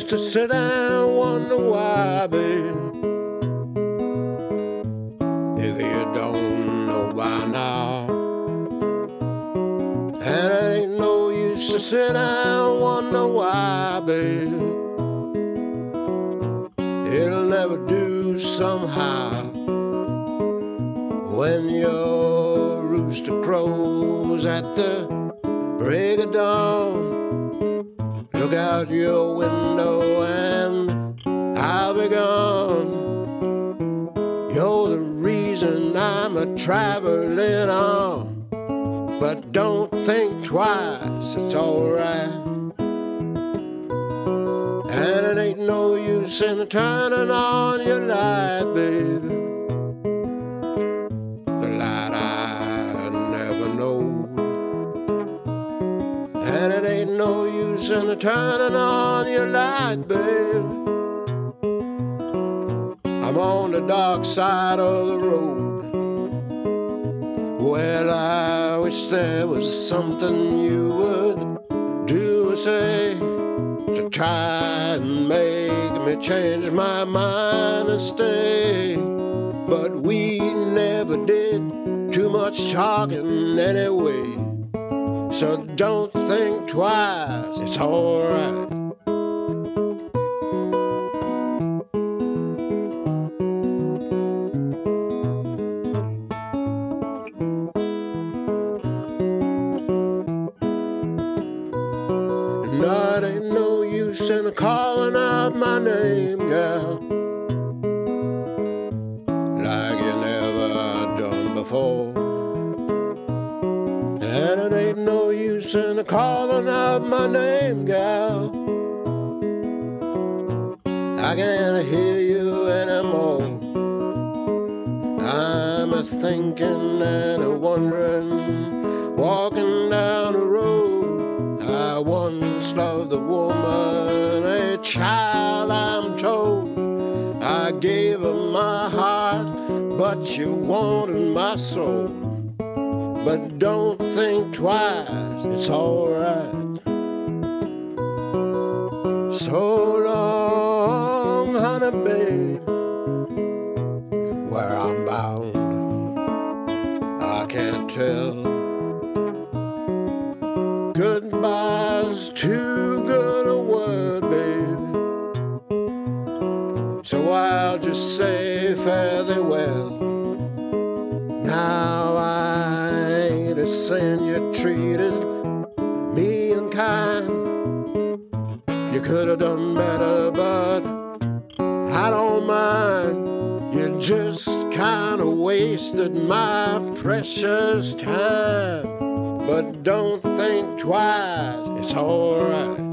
used to sit and wonder why, babe. If you don't know by now, and it ain't no use to sit and wonder why, babe. It'll never do somehow when your rooster crows at the break of dawn. Look out your window and I'll be gone. You're the reason I'm a traveling on. But don't think twice, it's alright. And it ain't no use in turning on your light, baby. The light I never know. And it ain't no use in turning on your light, babe. I'm on the dark side of the road. Well, I wish there was something you would do or say to try and make me change my mind and stay. But we never did too much talking anyway. So don't think twice, it's alright. No, it ain't no use in calling out my name, gal, like you never done before. And it ain't no use in calling out my name, gal. I can't hear you anymore. I'm a thinking and a wondering, walking down the road. I once loved a woman, a child, I'm told. I gave her my heart, but she wanted my soul. But don't think twice, it's alright. So long, honey, babe, where I'm bound, I can't tell. Goodbye's too good a word, babe, so I'll just say fare thee well. Now I ain't a saying you treated me unkind. You could have done better, but I don't mind. You just kind of wasted my precious time. But don't think twice, it's alright.